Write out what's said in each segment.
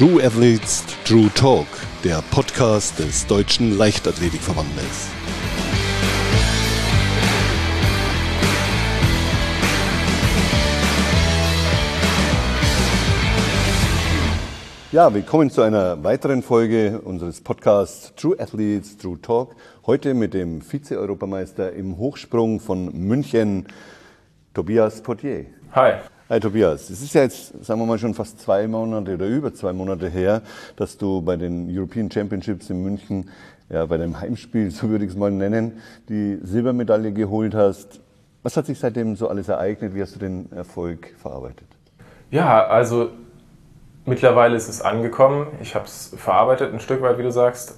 True Athletes, True Talk, der Podcast des Deutschen Leichtathletikverbandes. Ja, willkommen zu einer weiteren Folge unseres Podcasts True Athletes, True Talk. Heute mit dem Vize-Europameister im Hochsprung von München, Tobias Potier. Hi. Hi Tobias, es ist ja jetzt, sagen wir mal, schon fast 2 Monate oder über 2 Monate her, dass du bei den European Championships in München, ja, bei deinem Heimspiel, so würde ich es mal nennen, die Silbermedaille geholt hast. Was hat sich seitdem so alles ereignet? Wie hast du den Erfolg verarbeitet? Ja, also mittlerweile ist es angekommen. Ich habe es verarbeitet, ein Stück weit, wie du sagst.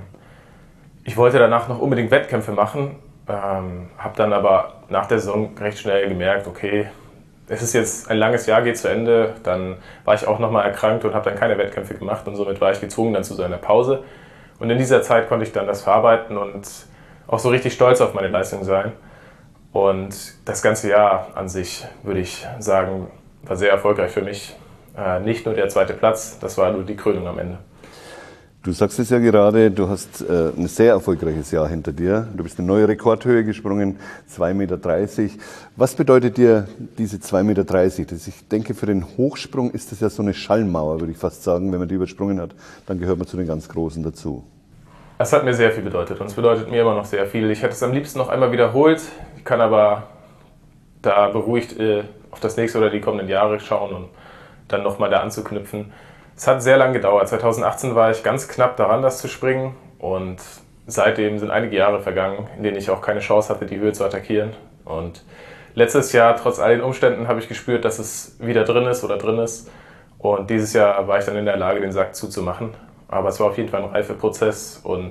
Ich wollte danach noch unbedingt Wettkämpfe machen, habe dann aber nach der Saison recht schnell gemerkt, okay, es ist jetzt ein langes Jahr, geht zu Ende. Dann war ich auch nochmal erkrankt und habe dann keine Wettkämpfe gemacht und somit war ich gezwungen dann zu so einer Pause. Und in dieser Zeit konnte ich dann das verarbeiten und auch so richtig stolz auf meine Leistung sein. Und das ganze Jahr an sich, würde ich sagen, war sehr erfolgreich für mich. Nicht nur der 2. Platz, das war nur die Krönung am Ende. Du sagst es ja gerade, du hast ein sehr erfolgreiches Jahr hinter dir. Du bist eine neue Rekordhöhe gesprungen, 2,30 Meter. Was bedeutet dir diese 2,30 Meter? Ich denke, für den Hochsprung ist das ja so eine Schallmauer, würde ich fast sagen. Wenn man die übersprungen hat, dann gehört man zu den ganz Großen dazu. Es hat mir sehr viel bedeutet und es bedeutet mir immer noch sehr viel. Ich hätte es am liebsten noch einmal wiederholt, ich kann aber da beruhigt auf das nächste oder die kommenden Jahre schauen und dann nochmal da anzuknüpfen. Es hat sehr lange gedauert. 2018 war ich ganz knapp daran, das zu springen. Und seitdem sind einige Jahre vergangen, in denen ich auch keine Chance hatte, die Höhe zu attackieren. Und letztes Jahr, trotz all den Umständen, habe ich gespürt, dass es wieder drin ist. Und dieses Jahr war ich dann in der Lage, den Sack zuzumachen. Aber es war auf jeden Fall ein Reifeprozess. Und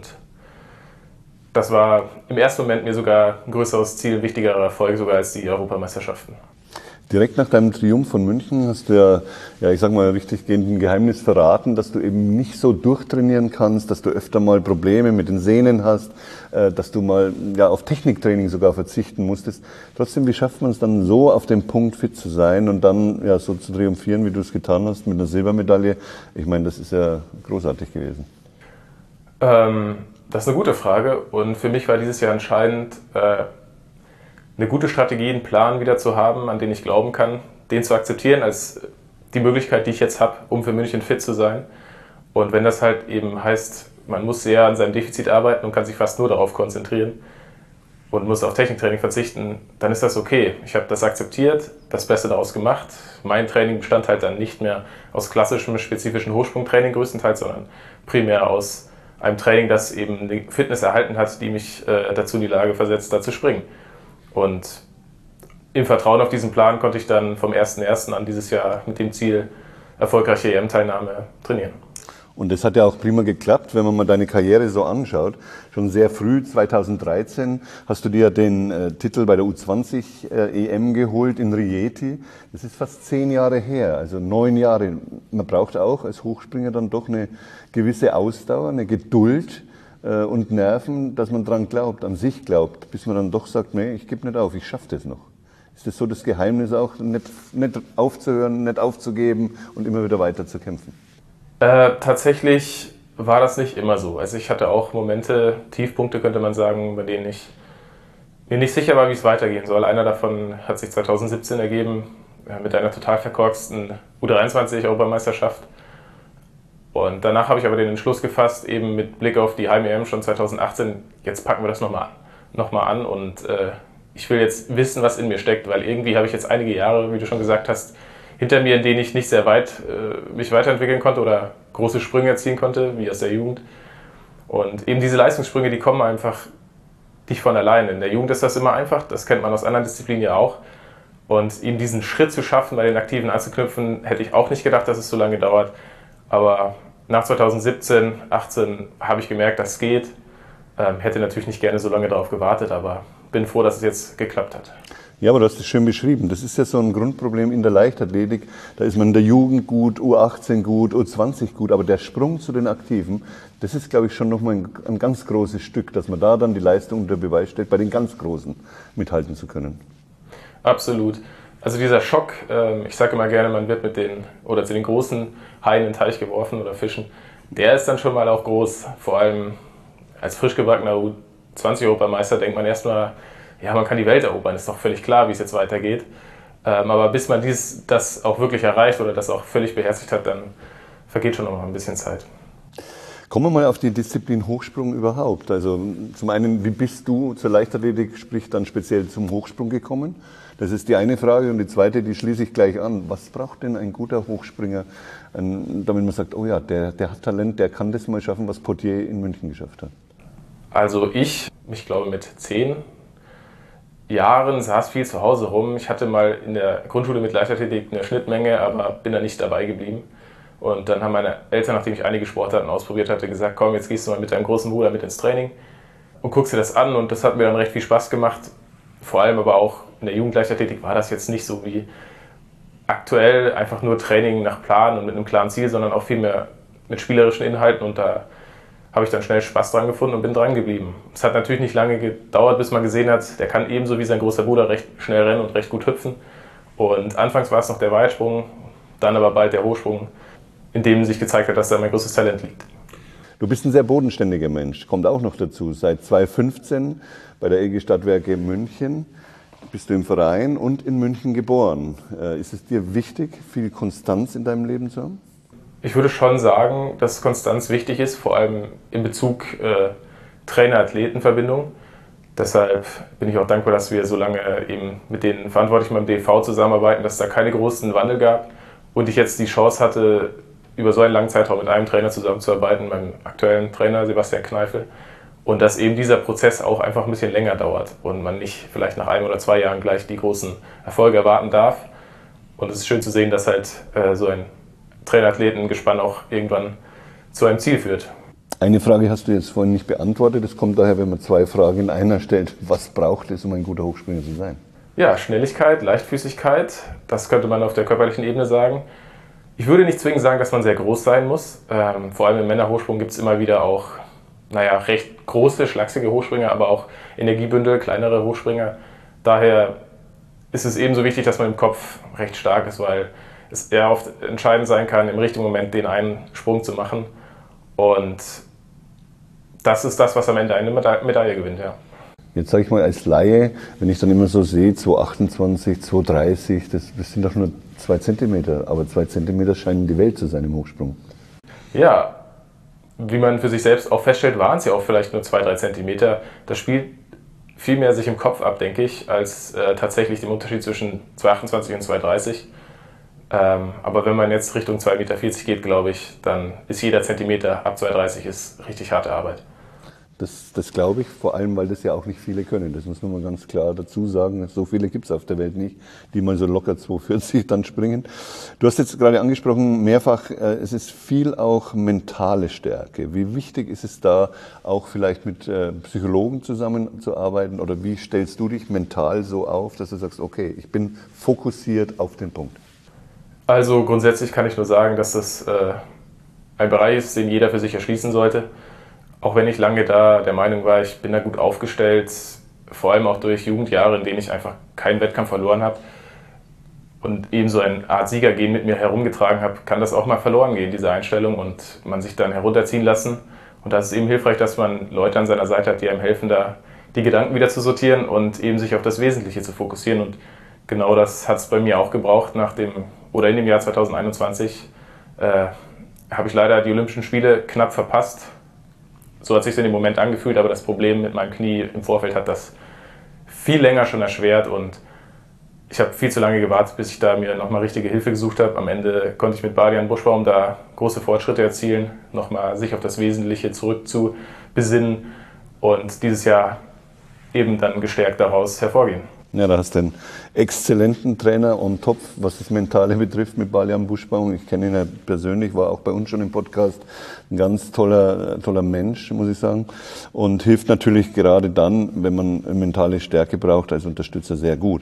das war im ersten Moment mir sogar ein größeres Ziel, ein wichtigerer Erfolg sogar als die Europameisterschaften. Direkt nach deinem Triumph von München hast du ja, ich sag mal, richtig gehend ein Geheimnis verraten, dass du eben nicht so durchtrainieren kannst, dass du öfter mal Probleme mit den Sehnen hast, dass du mal ja, auf Techniktraining sogar verzichten musstest. Trotzdem, wie schafft man es dann so, auf dem Punkt fit zu sein und dann ja, so zu triumphieren, wie du es getan hast, mit einer Silbermedaille? Ich meine, das ist ja großartig gewesen. Das ist eine gute Frage und für mich war dieses Jahr entscheidend, eine gute Strategie, einen Plan wieder zu haben, an den ich glauben kann, den zu akzeptieren als die Möglichkeit, die ich jetzt habe, um für München fit zu sein. Und wenn das halt eben heißt, man muss sehr an seinem Defizit arbeiten und kann sich fast nur darauf konzentrieren und muss auf Techniktraining verzichten, dann ist das okay. Ich habe das akzeptiert, das Beste daraus gemacht. Mein Training bestand halt dann nicht mehr aus klassischem, spezifischen Hochsprungtraining größtenteils, sondern primär aus einem Training, das eben die Fitness erhalten hat, die mich dazu in die Lage versetzt, da zu springen. Und im Vertrauen auf diesen Plan konnte ich dann vom 1.1. an dieses Jahr mit dem Ziel erfolgreiche EM-Teilnahme trainieren. Und das hat ja auch prima geklappt, wenn man mal deine Karriere so anschaut. Schon sehr früh, 2013, hast du dir den Titel bei der U20 EM geholt in Rieti. Das ist fast 10 Jahre her, also 9 Jahre. Man braucht auch als Hochspringer dann doch eine gewisse Ausdauer, eine Geduld und Nerven, dass man dran glaubt, an sich glaubt, bis man dann doch sagt, nee, ich gebe nicht auf, ich schaffe das noch. Ist das so das Geheimnis auch, nicht aufzuhören, nicht aufzugeben und immer wieder weiter zu kämpfen? Tatsächlich war das nicht immer so. Also ich hatte auch Momente, Tiefpunkte könnte man sagen, bei denen ich mir nicht sicher war, wie es weitergehen soll. Einer davon hat sich 2017 ergeben, mit einer total verkorksten U23-Europameisterschaft. Und danach habe ich aber den Entschluss gefasst, eben mit Blick auf die Heim-EM schon 2018, jetzt packen wir das nochmal an und ich will jetzt wissen, was in mir steckt, weil irgendwie habe ich jetzt einige Jahre, wie du schon gesagt hast, hinter mir, in denen ich nicht sehr weit mich weiterentwickeln konnte oder große Sprünge erzielen konnte, wie aus der Jugend. Und eben diese Leistungssprünge, die kommen einfach nicht von alleine. In der Jugend ist das immer einfach, das kennt man aus anderen Disziplinen ja auch. Und eben diesen Schritt zu schaffen, bei den Aktiven anzuknüpfen, hätte ich auch nicht gedacht, dass es so lange dauert. Aber nach 2017, 2018 habe ich gemerkt, das geht. Hätte natürlich nicht gerne so lange darauf gewartet, aber bin froh, dass es jetzt geklappt hat. Ja, aber du hast es schön beschrieben. Das ist ja so ein Grundproblem in der Leichtathletik. Da ist man in der Jugend gut, U18 gut, U20 gut, aber der Sprung zu den Aktiven, das ist, glaube ich, schon nochmal ein ganz großes Stück, dass man da dann die Leistung unter Beweis stellt, bei den ganz Großen mithalten zu können. Absolut. Also dieser Schock, ich sage immer gerne, man wird zu den großen Haien in den Teich geworfen oder Fischen, der ist dann schon mal auch groß. Vor allem als frisch gebackener U20-Europameister denkt man erstmal, ja, man kann die Welt erobern, ist doch völlig klar, wie es jetzt weitergeht. Aber bis man das auch wirklich erreicht oder das auch völlig beherzigt hat, dann vergeht schon noch mal ein bisschen Zeit. Kommen wir mal auf die Disziplin Hochsprung überhaupt. Also zum einen, wie bist du zur Leichtathletik, sprich dann speziell zum Hochsprung gekommen? Das ist die eine Frage. Und die zweite, die schließe ich gleich an. Was braucht denn ein guter Hochspringer, damit man sagt, oh ja, der hat Talent, der kann das mal schaffen, was Potier in München geschafft hat? Also ich glaube mit 10 Jahren saß viel zu Hause rum. Ich hatte mal in der Grundschule mit Leichtathletik eine Schnittmenge, aber bin da nicht dabei geblieben. Und dann haben meine Eltern, nachdem ich einige Sportarten ausprobiert hatte, gesagt, komm, jetzt gehst du mal mit deinem großen Bruder mit ins Training und guckst dir das an. Und das hat mir dann recht viel Spaß gemacht. Vor allem aber auch in der Jugendleichtathletik war das jetzt nicht so wie aktuell einfach nur Training nach Plan und mit einem klaren Ziel, sondern auch viel mehr mit spielerischen Inhalten. Und da habe ich dann schnell Spaß dran gefunden und bin dran geblieben. Es hat natürlich nicht lange gedauert, bis man gesehen hat, der kann ebenso wie sein großer Bruder recht schnell rennen und recht gut hüpfen. Und anfangs war es noch der Weitsprung, dann aber bald der Hochsprung, in dem sich gezeigt hat, dass da mein größtes Talent liegt. Du bist ein sehr bodenständiger Mensch, kommt auch noch dazu. Seit 2015 bei der EG Stadtwerke München bist du im Verein und in München geboren. Ist es dir wichtig, viel Konstanz in deinem Leben zu haben? Ich würde schon sagen, dass Konstanz wichtig ist, vor allem in Bezug Trainer-Athleten-Verbindung. Deshalb bin ich auch dankbar, dass wir so lange eben mit den Verantwortlichen beim DV zusammenarbeiten, dass es da keine großen Wandel gab und ich jetzt die Chance hatte, über so einen langen Zeitraum mit einem Trainer zusammenzuarbeiten, meinem aktuellen Trainer Sebastian Kneifel. Und dass eben dieser Prozess auch einfach ein bisschen länger dauert und man nicht vielleicht nach 1 oder 2 Jahren gleich die großen Erfolge erwarten darf. Und es ist schön zu sehen, dass halt so ein Trainer-Athleten-Gespann auch irgendwann zu einem Ziel führt. Eine Frage hast du jetzt vorhin nicht beantwortet. Das kommt daher, wenn man 2 Fragen in einer stellt. Was braucht es, um ein guter Hochspringer zu sein? Ja, Schnelligkeit, Leichtfüßigkeit, das könnte man auf der körperlichen Ebene sagen. Ich würde nicht zwingend sagen, dass man sehr groß sein muss. Vor allem im Männerhochsprung gibt es immer wieder auch recht große, schlachsige Hochspringer, aber auch Energiebündel, kleinere Hochspringer. Daher ist es ebenso wichtig, dass man im Kopf recht stark ist, weil es eher oft entscheidend sein kann, im richtigen Moment den einen Sprung zu machen. Und das ist das, was am Ende eine Medaille gewinnt, ja. Jetzt sage ich mal als Laie, wenn ich dann immer so sehe, 228, 230, das sind doch nur 2 Zentimeter. Aber 2 Zentimeter scheinen die Welt zu sein im Hochsprung. Ja, wie man für sich selbst auch feststellt, waren es ja auch vielleicht nur 2, 3 Zentimeter. Das spielt viel mehr sich im Kopf ab, denke ich, als tatsächlich den Unterschied zwischen 228 und 230. Aber wenn man jetzt Richtung 2,40 Meter geht, glaube ich, dann ist jeder Zentimeter ab 2,30 ist richtig harte Arbeit. Das glaube ich, vor allem, weil das ja auch nicht viele können. Das muss man mal ganz klar dazu sagen. So viele gibt es auf der Welt nicht, die mal so locker 2,40 dann springen. Du hast jetzt gerade angesprochen, mehrfach, es ist viel auch mentale Stärke. Wie wichtig ist es da, auch vielleicht mit Psychologen zusammenzuarbeiten? Oder wie stellst du dich mental so auf, dass du sagst, okay, ich bin fokussiert auf den Punkt? Also grundsätzlich kann ich nur sagen, dass das ein Bereich ist, den jeder für sich erschließen sollte. Auch wenn ich lange da der Meinung war, ich bin da gut aufgestellt, vor allem auch durch Jugendjahre, in denen ich einfach keinen Wettkampf verloren habe und eben so eine Art Siegergehen mit mir herumgetragen habe, kann das auch mal verloren gehen, diese Einstellung, und man sich dann herunterziehen lassen. Und da ist es eben hilfreich, dass man Leute an seiner Seite hat, die einem helfen, da die Gedanken wieder zu sortieren und eben sich auf das Wesentliche zu fokussieren. Und genau das hat es bei mir auch gebraucht. In dem Jahr 2021 habe ich leider die Olympischen Spiele knapp verpasst. So hat es sich in dem Moment angefühlt, aber das Problem mit meinem Knie im Vorfeld hat das viel länger schon erschwert und ich habe viel zu lange gewartet, bis ich da mir nochmal richtige Hilfe gesucht habe. Am Ende konnte ich mit Badian Buschbaum da große Fortschritte erzielen, nochmal sich auf das Wesentliche zurück zu besinnen und dieses Jahr eben dann gestärkt daraus hervorgehen. Ja, da hast du einen exzellenten Trainer on top, was das Mentale betrifft, mit Badian Buschbaum. Ich kenne ihn ja persönlich, war auch bei uns schon im Podcast. Ein ganz toller Mensch, muss ich sagen. Und hilft natürlich gerade dann, wenn man mentale Stärke braucht, als Unterstützer sehr gut.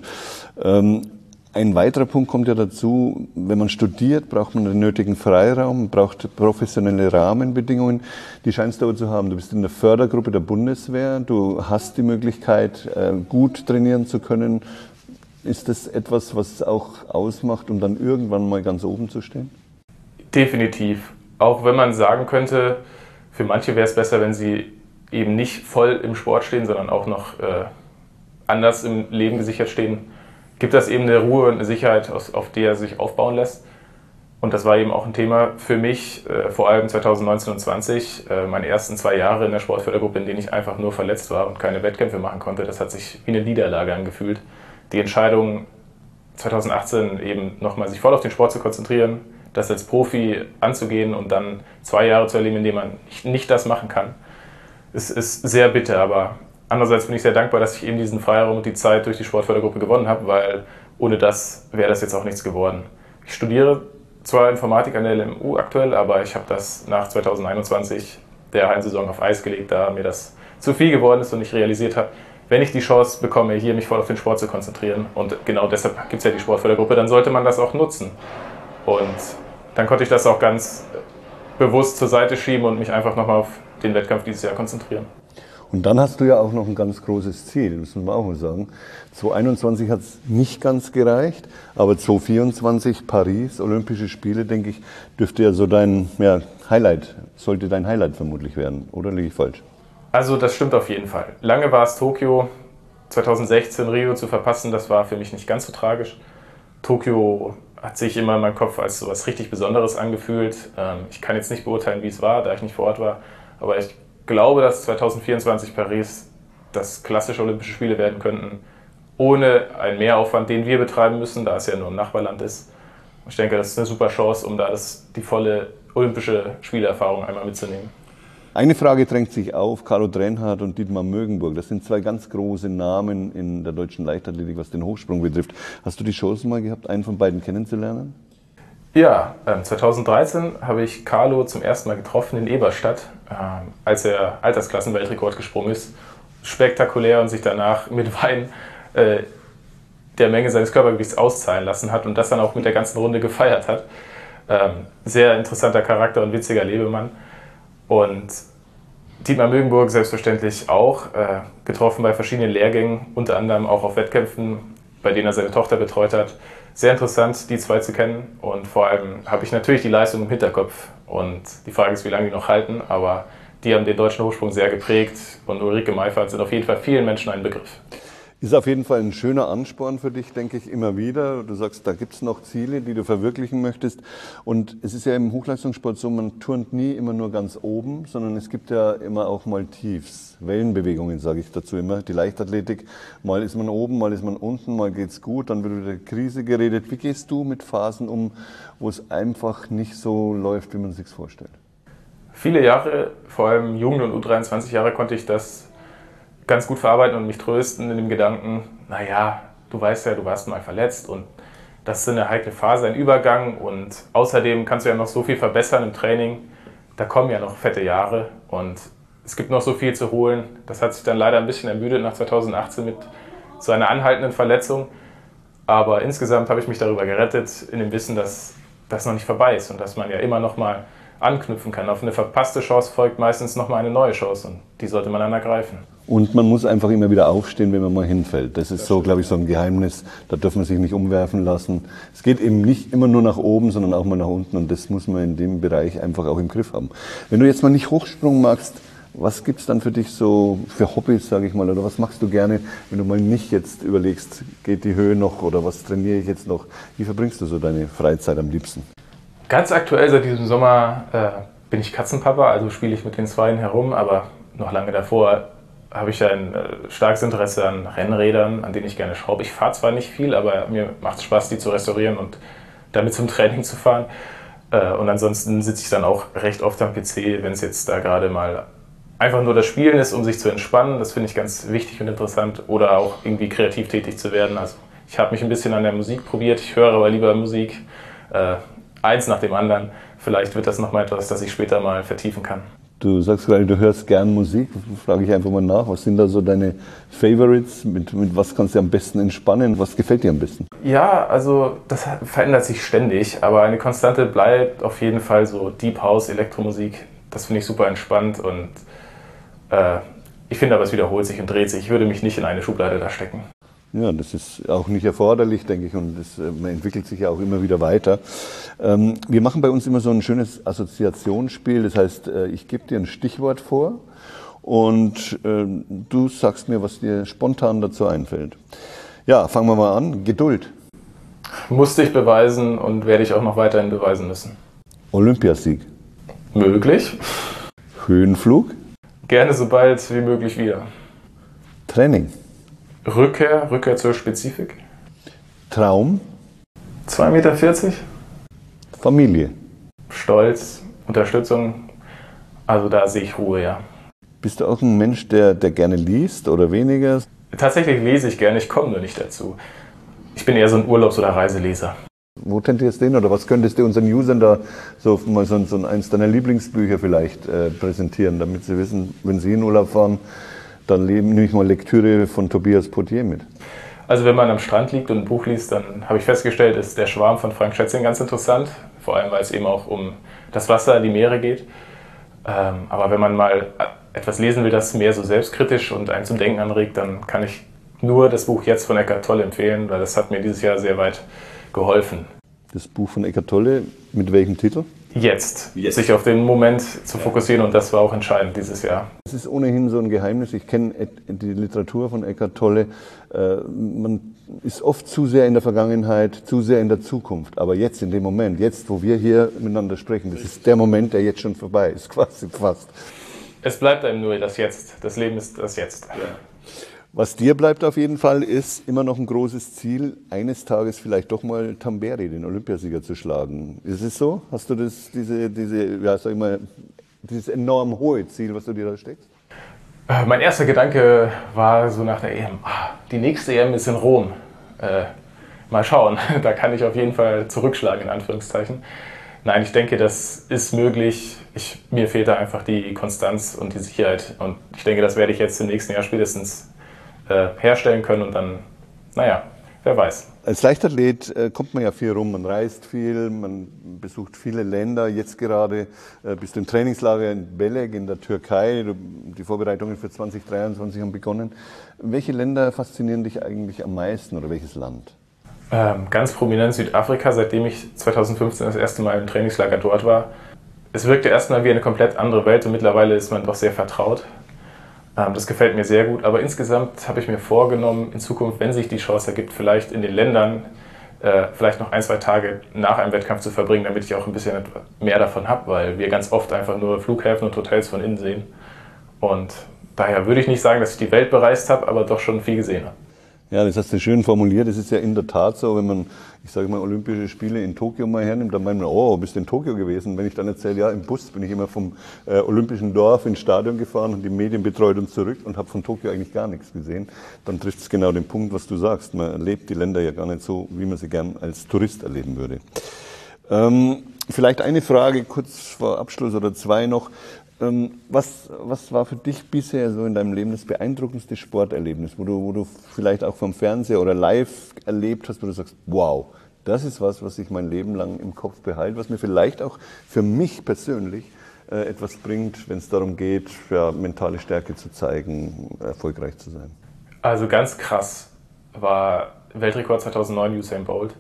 Ein weiterer Punkt kommt ja dazu, wenn man studiert, braucht man den nötigen Freiraum, braucht professionelle Rahmenbedingungen. Die scheinst du aber zu haben. Du bist in der Fördergruppe der Bundeswehr, du hast die Möglichkeit, gut trainieren zu können. Ist das etwas, was es auch ausmacht, um dann irgendwann mal ganz oben zu stehen? Definitiv. Auch wenn man sagen könnte, für manche wäre es besser, wenn sie eben nicht voll im Sport stehen, sondern auch noch anders im Leben gesichert stehen, gibt das eben eine Ruhe und eine Sicherheit, auf die er sich aufbauen lässt. Und das war eben auch ein Thema für mich, vor allem 2019 und 2020, meine ersten 2 Jahre in der Sportfördergruppe, in denen ich einfach nur verletzt war und keine Wettkämpfe machen konnte. Das hat sich wie eine Niederlage angefühlt. Die Entscheidung 2018 eben nochmal sich voll auf den Sport zu konzentrieren, das als Profi anzugehen und dann 2 Jahre zu erleben, in denen man nicht das machen kann, ist sehr bitter. Aber andererseits bin ich sehr dankbar, dass ich eben diesen Freiraum und die Zeit durch die Sportfördergruppe gewonnen habe, weil ohne das wäre das jetzt auch nichts geworden. Ich studiere zwar Informatik an der LMU aktuell, aber ich habe das nach 2021 der Hallensaison auf Eis gelegt, da mir das zu viel geworden ist und ich realisiert habe, wenn ich die Chance bekomme, hier mich voll auf den Sport zu konzentrieren, und genau deshalb gibt es ja die Sportfördergruppe, dann sollte man das auch nutzen. Und dann konnte ich das auch ganz bewusst zur Seite schieben und mich einfach nochmal auf den Wettkampf dieses Jahr konzentrieren. Und dann hast du ja auch noch ein ganz großes Ziel, müssen wir auch mal sagen. 2021 hat es nicht ganz gereicht, aber 2024 Paris, Olympische Spiele, denke ich, dürfte ja so dein Highlight, sollte dein Highlight vermutlich werden, oder liege ich falsch? Also das stimmt auf jeden Fall. Lange war es Tokio, 2016 Rio zu verpassen, das war für mich nicht ganz so tragisch. Tokio hat sich immer in meinem Kopf als so was richtig Besonderes angefühlt. Ich kann jetzt nicht beurteilen, wie es war, da ich nicht vor Ort war, aber ich glaube, dass 2024 Paris das klassische Olympische Spiele werden könnten, ohne einen Mehraufwand, den wir betreiben müssen, da es ja nur ein Nachbarland ist. Ich denke, das ist eine super Chance, um da die volle olympische Spielerfahrung einmal mitzunehmen. Eine Frage drängt sich auf, Carlo Drenhardt und Dietmar Mögenburg, das sind 2 ganz große Namen in der deutschen Leichtathletik, was den Hochsprung betrifft. Hast du die Chance mal gehabt, einen von beiden kennenzulernen? Ja, 2013 habe ich Carlo zum ersten Mal getroffen in Eberstadt, als er Altersklassenweltrekord gesprungen ist. Spektakulär und sich danach mit Wein der Menge seines Körpergewichts auszahlen lassen hat und das dann auch mit der ganzen Runde gefeiert hat. Sehr interessanter Charakter und witziger Lebemann. Und Dietmar Mögenburg selbstverständlich auch, getroffen bei verschiedenen Lehrgängen, unter anderem auch auf Wettkämpfen, bei denen er seine Tochter betreut hat. Sehr interessant, die 2 zu kennen, und vor allem habe ich natürlich die Leistung im Hinterkopf und die Frage ist, wie lange die noch halten, aber die haben den deutschen Hochsprung sehr geprägt und Ulrike Meifert sind auf jeden Fall vielen Menschen ein Begriff. Ist auf jeden Fall ein schöner Ansporn für dich, denke ich, immer wieder. Du sagst, da gibt es noch Ziele, die du verwirklichen möchtest. Und es ist ja im Hochleistungssport so, man turnt nie immer nur ganz oben, sondern es gibt ja immer auch mal Tiefs, Wellenbewegungen, sage ich dazu immer. Die Leichtathletik, mal ist man oben, mal ist man unten, mal geht's gut, dann wird wieder Krise geredet. Wie gehst du mit Phasen um, wo es einfach nicht so läuft, wie man es sich vorstellt? Viele Jahre, vor allem Jugend- und U23 Jahre, konnte ich das ganz gut verarbeiten und mich trösten in dem Gedanken, naja, du weißt ja, du warst mal verletzt und das ist eine heikle Phase, ein Übergang, und außerdem kannst du ja noch so viel verbessern im Training, da kommen ja noch fette Jahre und es gibt noch so viel zu holen. Das hat sich dann leider ein bisschen ermüdet nach 2018 mit so einer anhaltenden Verletzung, aber insgesamt habe ich mich darüber gerettet, in dem Wissen, dass das noch nicht vorbei ist und dass man ja immer noch mal anknüpfen kann. Auf eine verpasste Chance folgt meistens noch mal eine neue Chance und die sollte man dann ergreifen. Und man muss einfach immer wieder aufstehen, wenn man mal hinfällt. Das ist so, glaube ich, so ein Geheimnis. Da darf man sich nicht umwerfen lassen. Es geht eben nicht immer nur nach oben, sondern auch mal nach unten. Und das muss man in dem Bereich einfach auch im Griff haben. Wenn du jetzt mal nicht Hochsprung magst, was gibt's dann für dich so für Hobbys, sage ich mal? Oder was machst du gerne, wenn du mal nicht jetzt überlegst, geht die Höhe noch oder was trainiere ich jetzt noch? Wie verbringst du so deine Freizeit am liebsten? Ganz aktuell seit diesem Sommer bin ich Katzenpapa, also spiele ich mit den Zweien herum. Aber noch lange davor habe ich ein starkes Interesse an Rennrädern, an denen ich gerne schraube. Ich fahre zwar nicht viel, aber mir macht es Spaß, die zu restaurieren und damit zum Training zu fahren. Und ansonsten sitze ich dann auch recht oft am PC, wenn es jetzt da gerade mal einfach nur das Spielen ist, um sich zu entspannen. Das finde ich ganz wichtig und interessant. Oder auch irgendwie kreativ tätig zu werden. Also ich habe mich ein bisschen an der Musik probiert. Ich höre aber lieber Musik, eins nach dem anderen. Vielleicht wird das nochmal etwas, das ich später mal vertiefen kann. Du sagst gerade, du hörst gern Musik. Frage ich einfach mal nach. Was sind da so deine Favorites? Mit was kannst du am besten entspannen? Was gefällt dir am besten? Ja, also das verändert sich ständig, aber eine Konstante bleibt auf jeden Fall so Deep House, Elektromusik. Das finde ich super entspannt und ich finde aber, es wiederholt sich und dreht sich. Ich würde mich nicht in eine Schublade da stecken. Ja, das ist auch nicht erforderlich, denke ich, und man entwickelt sich ja auch immer wieder weiter. Wir machen bei uns immer so ein schönes Assoziationsspiel, das heißt, ich gebe dir ein Stichwort vor und du sagst mir, was dir spontan dazu einfällt. Ja, fangen wir mal an. Geduld. Musste ich beweisen und werde ich auch noch weiterhin beweisen müssen. Olympiasieg. Möglich. Höhenflug. Gerne so bald wie möglich wieder. Training. Rückkehr zur Spezifik. Traum. 2,40 Meter. Familie. Stolz, Unterstützung. Also da sehe ich Ruhe, ja. Bist du auch ein Mensch, der gerne liest oder weniger? Tatsächlich lese ich gerne, ich komme nur nicht dazu. Ich bin eher so ein Urlaubs- oder Reiseleser. Wo tendierst du hin oder was könntest du unseren Usern da so mal so eins deiner Lieblingsbücher vielleicht präsentieren, damit sie wissen, wenn sie in Urlaub fahren, dann nehme ich mal Lektüre von Tobias Potier mit. Also wenn man am Strand liegt und ein Buch liest, dann habe ich festgestellt, ist Der Schwarm von Frank Schätzing ganz interessant. Vor allem, weil es eben auch um das Wasser, die Meere geht. Aber wenn man mal etwas lesen will, das mehr so selbstkritisch und einen zum Denken anregt, dann kann ich nur das Buch Jetzt von Eckhart Tolle empfehlen, weil das hat mir dieses Jahr sehr weit geholfen. Das Buch von Eckhart Tolle, mit welchem Titel? Jetzt. Sich auf den Moment zu fokussieren, und das war auch entscheidend dieses Jahr. Es ist ohnehin so ein Geheimnis. Ich kenne die Literatur von Eckhart Tolle. Man ist oft zu sehr in der Vergangenheit, zu sehr in der Zukunft. Aber jetzt, in dem Moment, jetzt, wo wir hier miteinander sprechen, das ist der Moment, der jetzt schon vorbei ist, quasi fast. Es bleibt einem nur das Jetzt. Das Leben ist das Jetzt. Ja. Was dir bleibt auf jeden Fall, ist immer noch ein großes Ziel, eines Tages vielleicht doch mal Tamberi, den Olympiasieger, zu schlagen. Ist es so? Hast du dieses enorm hohe Ziel, was du dir da steckst? Mein erster Gedanke war so nach der EM, die nächste EM ist in Rom. Mal schauen, da kann ich auf jeden Fall zurückschlagen, in Anführungszeichen. Nein, ich denke, das ist möglich. Mir fehlt da einfach die Konstanz und die Sicherheit. Und ich denke, das werde ich jetzt im nächsten Jahr spätestens herstellen können und dann, naja, wer weiß. Als Leichtathlet kommt man ja viel rum, man reist viel, man besucht viele Länder. Jetzt gerade bist du im Trainingslager in Belek in der Türkei. Die Vorbereitungen für 2023 haben begonnen. Welche Länder faszinieren dich eigentlich am meisten oder welches Land? Ganz prominent Südafrika, seitdem ich 2015 das erste Mal im Trainingslager dort war. Es wirkte erstmal wie eine komplett andere Welt und mittlerweile ist man doch sehr vertraut. Das gefällt mir sehr gut, aber insgesamt habe ich mir vorgenommen, in Zukunft, wenn sich die Chance ergibt, vielleicht in den Ländern vielleicht noch 1-2 Tage nach einem Wettkampf zu verbringen, damit ich auch ein bisschen mehr davon habe, weil wir ganz oft einfach nur Flughäfen und Hotels von innen sehen. Und daher würde ich nicht sagen, dass ich die Welt bereist habe, aber doch schon viel gesehen habe. Ja, das hast du schön formuliert. Es ist ja in der Tat so, wenn man, ich sage mal, Olympische Spiele in Tokio mal hernimmt, dann meint man, oh, bist du in Tokio gewesen? Wenn ich dann erzähle, ja, im Bus bin ich immer vom Olympischen Dorf ins Stadion gefahren und die Medien betreut und zurück und habe von Tokio eigentlich gar nichts gesehen, dann trifft es genau den Punkt, was du sagst. Man erlebt die Länder ja gar nicht so, wie man sie gern als Tourist erleben würde. Vielleicht eine Frage kurz vor Abschluss oder zwei noch. Was war für dich bisher so in deinem Leben das beeindruckendste Sporterlebnis, wo du vielleicht auch vom Fernseher oder live erlebt hast, wo du sagst, wow, das ist was ich mein Leben lang im Kopf behalte, was mir vielleicht auch für mich persönlich etwas bringt, wenn es darum geht, ja, mentale Stärke zu zeigen, erfolgreich zu sein? Also ganz krass war Weltrekord 2009 Usain Bolt.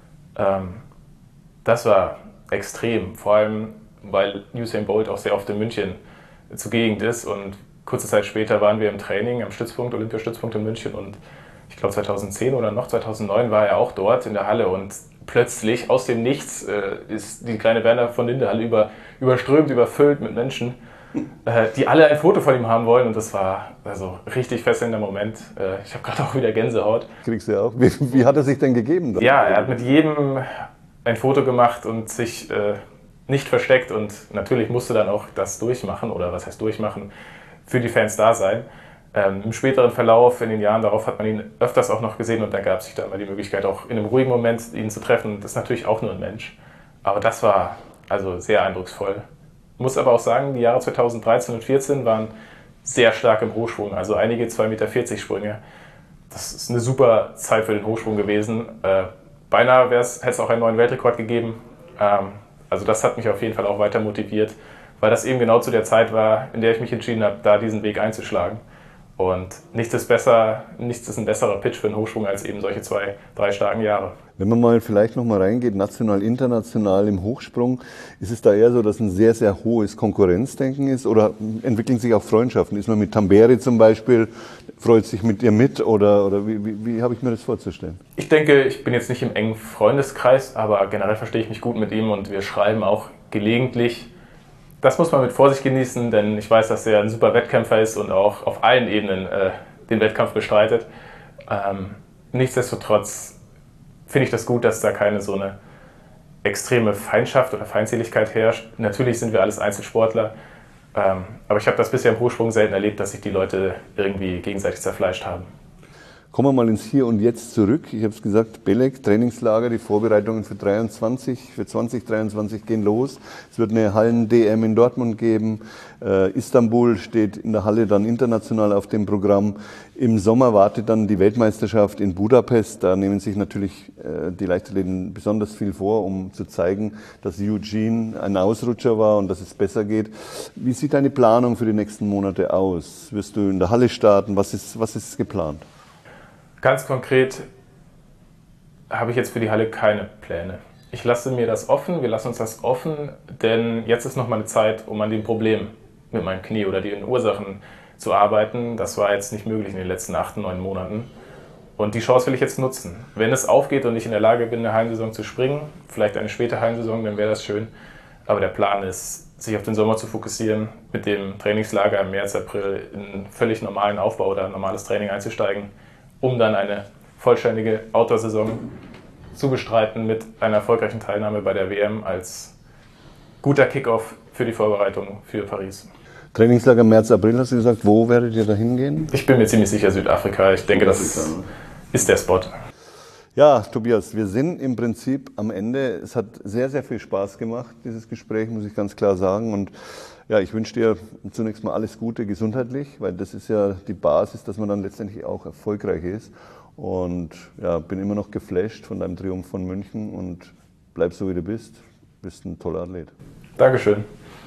Das war extrem, vor allem weil Usain Bolt auch sehr oft in München zugegen ist und kurze Zeit später waren wir im Training am Stützpunkt, Olympiastützpunkt in München und ich glaube 2010 oder noch 2009 war er auch dort in der Halle und plötzlich aus dem Nichts ist die kleine Werner von Linde Halle überströmt, überfüllt mit Menschen, die alle ein Foto von ihm haben wollen und das war also richtig fesselnder Moment. Ich habe gerade auch wieder Gänsehaut. Kriegst du ja auch. Wie hat er sich denn gegeben? Dann? Ja, er hat mit jedem ein Foto gemacht und sich nicht versteckt und natürlich musste dann auch das durchmachen, oder was heißt durchmachen, für die Fans da sein. Im späteren Verlauf, in den Jahren darauf, hat man ihn öfters auch noch gesehen und da gab es sich dann mal die Möglichkeit, auch in einem ruhigen Moment ihn zu treffen. Das ist natürlich auch nur ein Mensch, aber das war also sehr eindrucksvoll. Muss aber auch sagen, die Jahre 2013 und 2014 waren sehr stark im Hochschwung, also einige 2,40 Meter Sprünge. Das ist eine super Zeit für den Hochschwung gewesen. Beinahe hätte es auch einen neuen Weltrekord gegeben. Also das hat mich auf jeden Fall auch weiter motiviert, weil das eben genau zu der Zeit war, in der ich mich entschieden habe, da diesen Weg einzuschlagen. Und nichts ist ein besserer Pitch für einen Hochsprung als eben solche 2-3 starken Jahre. Wenn man mal vielleicht noch mal reingeht, national, international im Hochsprung, ist es da eher so, dass ein sehr, sehr hohes Konkurrenzdenken ist oder entwickeln sich auch Freundschaften? Ist man mit Tamberi zum Beispiel, freut sich mit ihr mit oder wie habe ich mir das vorzustellen? Ich denke, ich bin jetzt nicht im engen Freundeskreis, aber generell verstehe ich mich gut mit ihm und wir schreiben auch gelegentlich. Das muss man mit Vorsicht genießen, denn ich weiß, dass er ein super Wettkämpfer ist und auch auf allen Ebenen den Wettkampf bestreitet. Nichtsdestotrotz finde ich das gut, dass da keine so eine extreme Feindschaft oder Feindseligkeit herrscht. Natürlich sind wir alles Einzelsportler, aber ich habe das bisher im Hochsprung selten erlebt, dass sich die Leute irgendwie gegenseitig zerfleischt haben. Kommen wir mal ins Hier und Jetzt zurück. Ich habe es gesagt, Belek, Trainingslager, die Vorbereitungen für 2023 gehen los. Es wird eine Hallen-DM in Dortmund geben. Istanbul steht in der Halle dann international auf dem Programm. Im Sommer wartet dann die Weltmeisterschaft in Budapest. Da nehmen sich natürlich die Leichtathleten besonders viel vor, um zu zeigen, dass Eugene ein Ausrutscher war und dass es besser geht. Wie sieht deine Planung für die nächsten Monate aus? Wirst du in der Halle starten? Was ist geplant? Ganz konkret habe ich jetzt für die Halle keine Pläne. Ich lasse mir das offen, wir lassen uns das offen, denn jetzt ist noch mal eine Zeit, um an dem Problem mit meinem Knie oder den Ursachen zu arbeiten. Das war jetzt nicht möglich in den letzten 8, 9 Monaten. Und die Chance will ich jetzt nutzen. Wenn es aufgeht und ich in der Lage bin, eine Hallensaison zu springen, vielleicht eine späte Hallensaison, dann wäre das schön. Aber der Plan ist, sich auf den Sommer zu fokussieren, mit dem Trainingslager im März, April in einen völlig normalen Aufbau oder normales Training einzusteigen, um dann eine vollständige Outdoor-Saison zu bestreiten mit einer erfolgreichen Teilnahme bei der WM als guter Kickoff für die Vorbereitung für Paris. Trainingslager März, April hast du gesagt. Wo werdet ihr da hingehen? Ich bin mir ziemlich sicher Südafrika. Ich denke, das ist der Spot. Ja, Tobias, wir sind im Prinzip am Ende. Es hat sehr, sehr viel Spaß gemacht, dieses Gespräch, muss ich ganz klar sagen. Und ja, ich wünsche dir zunächst mal alles Gute gesundheitlich, weil das ist ja die Basis, dass man dann letztendlich auch erfolgreich ist. Und ja, bin immer noch geflasht von deinem Triumph von München und bleib so, wie du bist. Bist ein toller Athlet. Dankeschön.